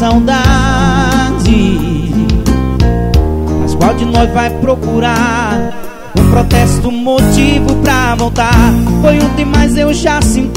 saudade. Mas qual de nós vai procurar um protesto, motivo pra voltar? Foi ontem, mas eu já sinto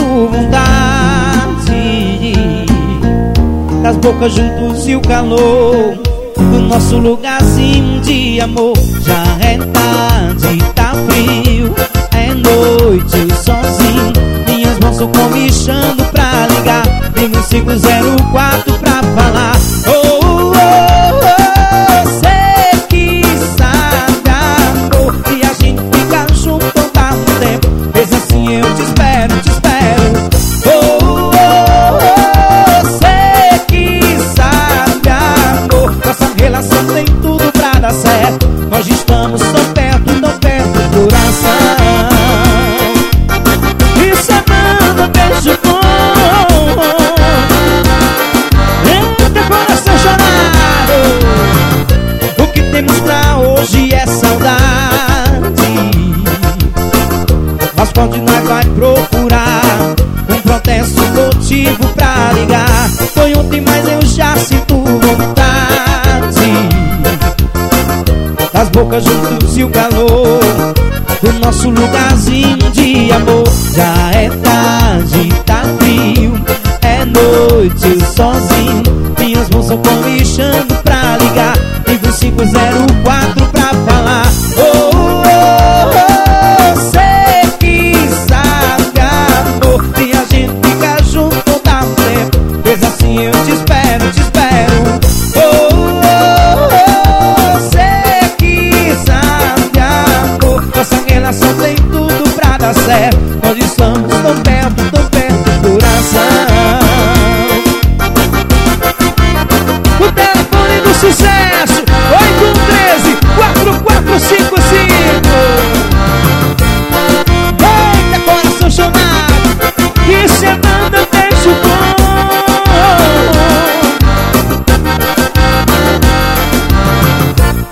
vontade das bocas juntos e o calor do nosso lugarzinho de amor. Já é tarde, tá frio, é noite, eu sozinho. Minhas mãos estão comichando pra ligar. Vem no 504 pra falar. Oh, oh, oh, sei que sabe, amor, e a gente fica junto todo o tempo. Fez assim, eu te espero, te espero. Oh, oh, oh, sei que sabe, amor, nossa relação tem tudo pra dar certo. Nós estamos tão perto do coração. Isso é manda beijo bom. Eita, coração chorado. O que temos pra hoje é saudade. Mas quando nós vai procurar um protesto, motivo pra ligar? Foi ontem, mas eu já sinto vontade das bocas juntos e o calor do nosso lugarzinho de amor. Já é tarde, tá frio, é noite, eu sozinho. Minhas mãos estão comichando pra ligar. Liga o 504 pra